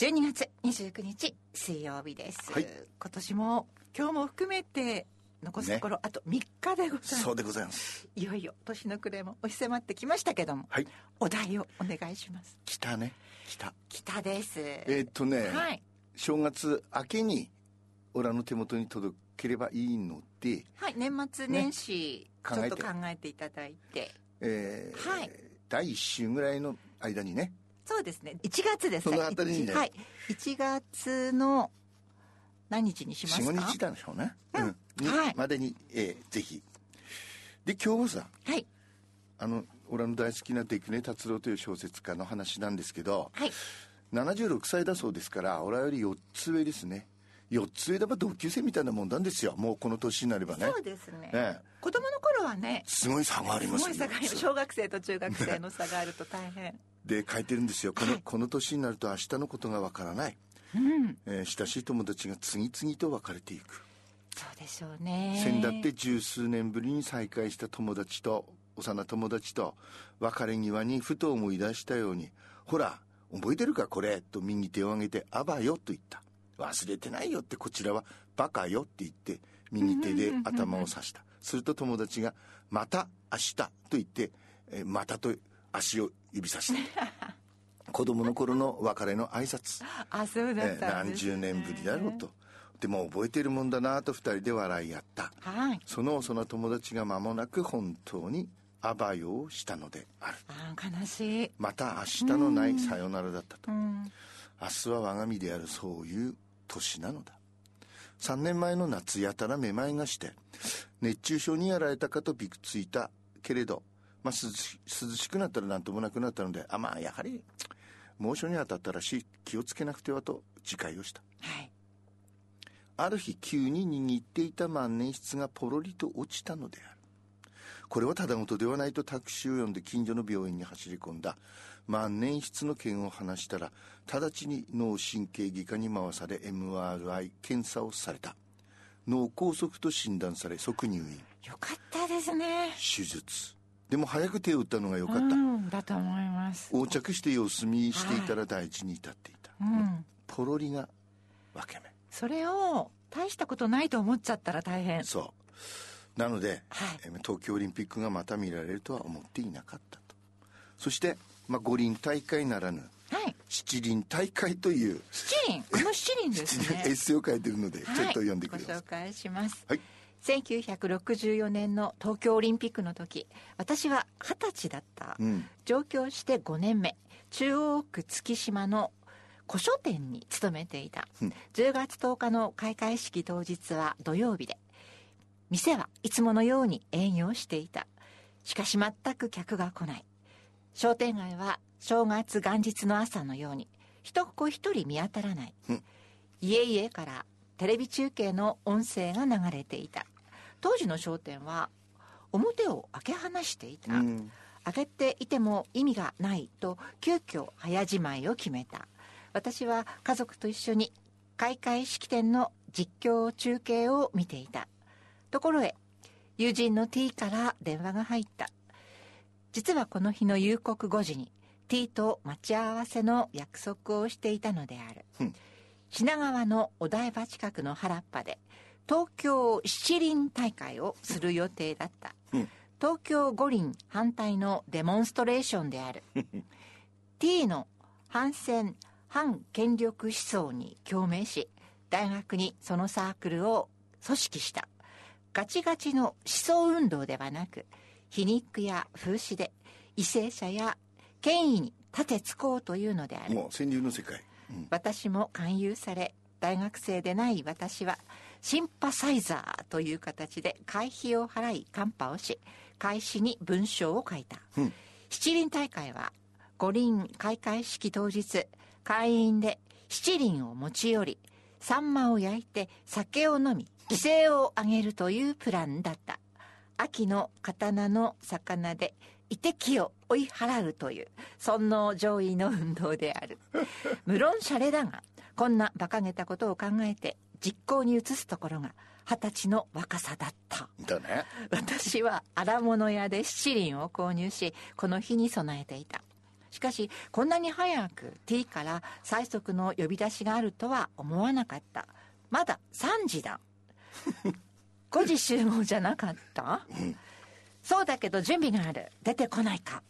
12月29日水曜日です、はい、今日も含めて残すところ、あと3日でございます。 そうでございます。 いよいよ年の暮れも押し迫ってきましたけども、はい、お題をお願いします。 北です。 はい、 正月明けにオラの手元に届ければいいので、 はい、年末年始、ちょっと考えていただいて、 はい、第1週ぐらいの間にね。 そうですね、1月ですね。 そのあたりにね、 はい、1月の何日にしますか。 4、5日でしょうね、 はい、 までに、ぜひで今日はさ、 はい、 俺の大好きな出久根達郎という小説家の話なんですけど、 はい、 76歳だそうですから、俺より4つ上ですね。4つ上だば同級生みたいなもんなんですよ、もうこの年になればね。 そうですね、子供の頃はね、 すごい差がありますよ。 すごい差があります。小学生と中学生の差があると大変で書いてるんですよ。この年になると明日のことがわからない、親しい友達が次々と別れていく。 そうでしょうね。 先だって十数年ぶりに再会した幼友達と別れ際にふと思い出したように、ほら覚えてるかこれと右手を上げてあばよと言った。忘れてないよって、こちらはバカよって言って右手で頭を刺した。すると友達がまた明日と言って、またと足を指さした子供の頃の別れの挨拶。 あ、そうだったんですね。 何十年ぶりだろうと。でも覚えてるもんだなと二人で笑い合った、 はい、 その友達が間もなく本当にあばよをしたのである。 悲しい。 また明日のないさよならだったと、明日は我が身である、そういう年なのだ。3年前の夏やたらめまいがして熱中症にやられたかとびくついたけれど、涼しくなったらなんともなくなったので、やはり猛暑に当たったらしい、気をつけなくてはと自戒をした、 はい、 ある日急に握っていた万年筆がポロリと落ちたのである。これはただごとではないとタクシーを呼んで近所の病院に走り込んだ。万年筆の件を話したら直ちに脳神経外科に回され MRI 検査をされた。脳梗塞と診断され即入院。 よかったですね。 手術でも早く手を打ったのがよかった、 だと思います。 横着して様子見していたら大事に至っていた、ポロリが分け目。 それを大したことないと思っちゃったら大変。 そうなので、 はい、 東京オリンピックがまた見られるとは思っていなかったと。そして、五輪大会ならぬ、 はい、 七輪大会という七輪ですねエッセイを書いてるので、はい、ちょっと読んでくれます。 ご紹介します、 はい、 1964年の東京オリンピックの時、私は20歳だった、上京して5年目、中央区月島の古書店に勤めていた、10月10日の開会式当日は土曜日で、店はいつものように営業していた。しかし全く客が来ない。商店街は正月元日の朝のように一子一人見当たらない、家々からテレビ中継の音声が流れていた。当時の商店は表を開け放していた、開けていても意味がないと急遽早じまいを決めた。私は家族と一緒に開会式典の実況中継を見ていた。ところへ友人の T から電話が入った。実はこの日の夕刻5時に T と待ち合わせの約束をしていたのである、品川のお台場近くの原っぱで東京七輪大会をする予定だった、東京五輪反対のデモンストレーションであるT の反戦反権力思想に共鳴し、大学にそのサークルを組織した。ガチガチの思想運動ではなく、皮肉や風刺で為政者や権威に立てつこうというのである。 もう川柳の世界、 私も勧誘され、大学生でない私はシンパサイザーという形で会費を払いカンパをし、開始に文章を書いた、七輪大会は五輪開会式当日、会員で七輪を持ち寄り、サンマを焼いて酒を飲み、犠牲をあげるというプランだった。秋の刀の魚で遺敵を追い払うという尊王攘夷の運動である。無論シャレだが、こんな馬鹿げたことを考えて実行に移すところが20歳の若さだった。 だね。 私は荒物屋で七輪を購入し、この日に備えていた。 しかしこんなに早く T から催促の呼び出しがあるとは思わなかった。まだ3時だ。5時集合じゃなかった？そうだけど準備がある。出てこないか。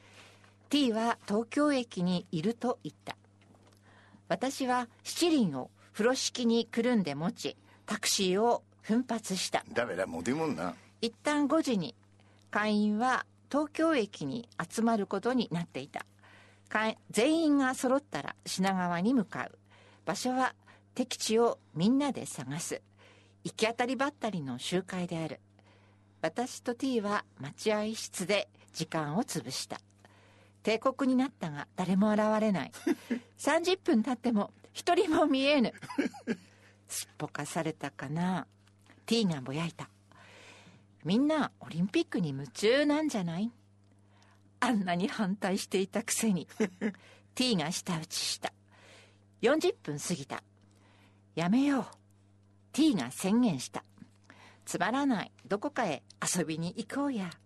T は東京駅にいると言った。私は七輪を風呂敷にくるんで持ち、タクシーを奮発した。 ダメだ、もうでもんな。 一旦5時に会員は東京駅に集まることになっていた。全員が揃ったら品川に向かう。場所は敵地をみんなで探す。行き当たりばったりの集会である。私と T は待合室で時間を潰した。帝国になったが誰も現れない。30分経っても一人も見えぬ。すっぽかされたかな。 T がぼやいた。みんなオリンピックに夢中なんじゃない？あんなに反対していたくせに。T が舌打ちした。40分過ぎた。やめよう。 T が宣言した。つまらない。どこかへ遊びに行こうや。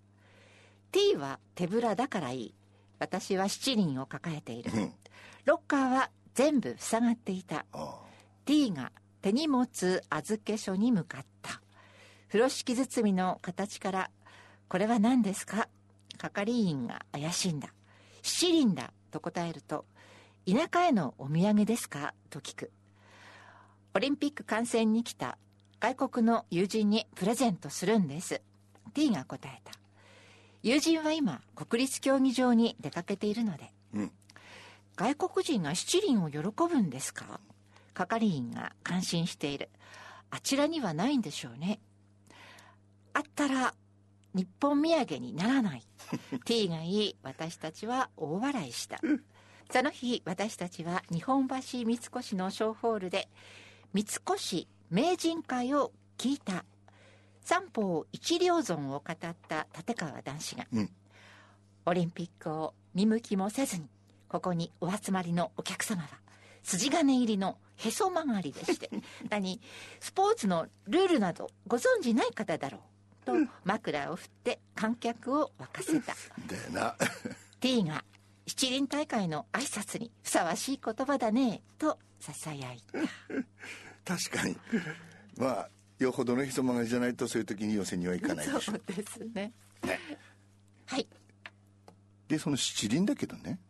T は手ぶらだからいい。私は七輪を抱えている。ロッカーは全部塞がっていた。T が手荷物預け所に向かった。風呂敷包みの形から、これは何ですか？係員が怪しんだ。七輪だと答えると、田舎へのお土産ですかと聞く。オリンピック観戦に来た外国の友人にプレゼントするんです。 T が答えた。友人は今国立競技場に出かけているので、外国人が七輪を喜ぶんですか？係員が感心している。あちらにはないんでしょうね。あったら日本土産にならない。T が言い、私たちは大笑いした。その日私たちは日本橋三越のショーホールで三越名人会を聞いた。三方一両損を語った立川談志が、オリンピックを見向きもせずにここにお集まりのお客様は筋金入りのへそ曲がりでしてスポーツのルールなどご存じない方だろうと枕を振って観客を沸かせた。 だよな。 T が七輪大会の挨拶にふさわしい言葉だねとささやいた。確かに。まあよほどのへそ曲がりじゃないとそういう時に寄せにはいかないでしょう。 そうですね。はい。 でその七輪だけどね、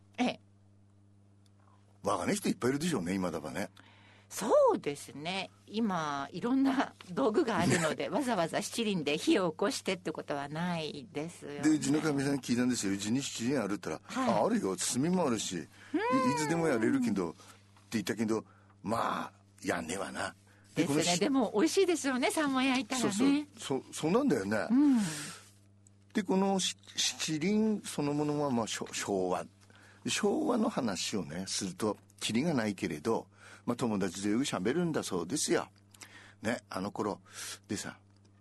わかんない人いっぱいいるでしょうね、今だばね。 そうですね。今いろんな道具があるのでわざわざ七輪で火を起こしてってことはないですよね。 でうちのかみさんに聞いたんですよ。うちに七輪あるったら、あるよ、炭もあるし いつでもやれるけどって言ったけど、まあやんねえわな。 ですね。でも美味しいですよね、サンマ焼いたらね。 そうなんだよね。でこの七輪そのものはまあ昭和の話をねするとキリがないけれど、まあ、友達でよくしゃべるんだそうですよね。あの頃でさ、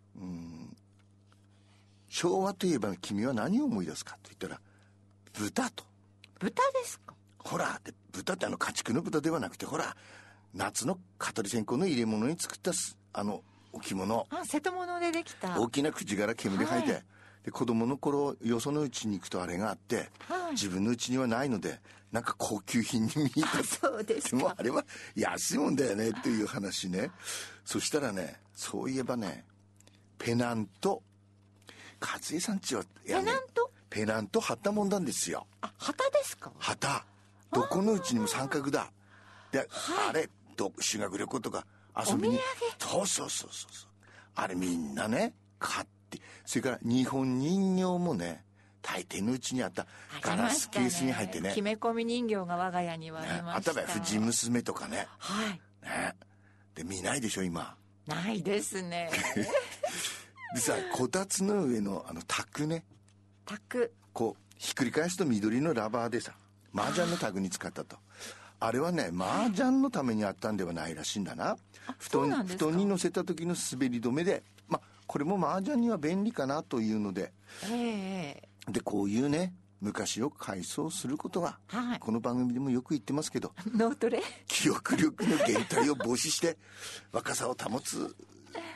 昭和といえば君は何を思い出すかと言ったら豚と。 豚ですか？ ほらで豚って家畜の豚ではなくて、ほら夏の蚊取り線香の入れ物に作った置物、 瀬戸物でできた大きな口から煙吐いて、で子供の頃よそのうちに行くとあれがあって、自分のうちにはないのでなんか高級品に見えた。 そうですか。 でもあれは安いもんだよねっていう話ね。そしたらね、そういえばね、ペナント勝江さんちはペナント貼ったもんなんですよ。 旗ですか？ 旗どこのうちにも三角だで、あれ修学旅行とか遊びに、そうあれみんなね買って、それから日本人形もね大抵のうちにあったガラスケースに入ってね、 決め込み人形が我が家にはありました。 あとは藤娘とかね。で見ないでしょ今。 ないですね。 でさ、こたつの上の卓ね、こうひっくり返すと緑のラバーでさ、麻雀の卓に使ったと。あれはね麻雀のためにあったんではないらしいんだな。布団に乗せた時の滑り止めで、これも麻雀には便利かなというので、でこういうね昔を回想することは、この番組でもよく言ってますけど、 脳トレ記憶力の減退を防止して若さを保つ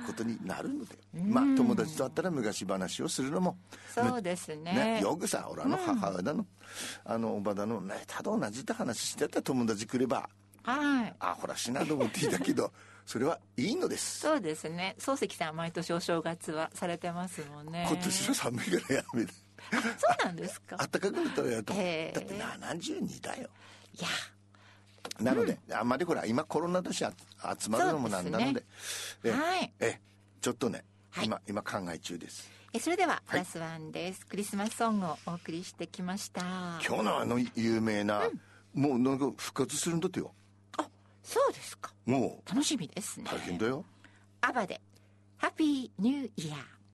ことになるので、まあ友達と会ったら昔話をするのもそうですね。 よくさ、俺の母親だの、おばだのね、ただ同じって話してたら友達来れば、 はい、 ほらしなと思っていたけどそれはいいのです。 そうですね。漱石さんは毎年お正月はされてますもんね。 今年は寒いからやめてそうなんですか。 暖かくなったらやると、だって72だよ。 いやなので、あんまりほら今コロナだし集まるのもなんなので、 はい、 ちょっとね、 はい、 今考え中です。 それではプラスワンです、クリスマスソングをお送りしてきました。 今日の有名な、もうなんか復活するんだってよ。 そうですか。 もう楽しみですね。 大変だよ。 アバでハッピーニューイヤー。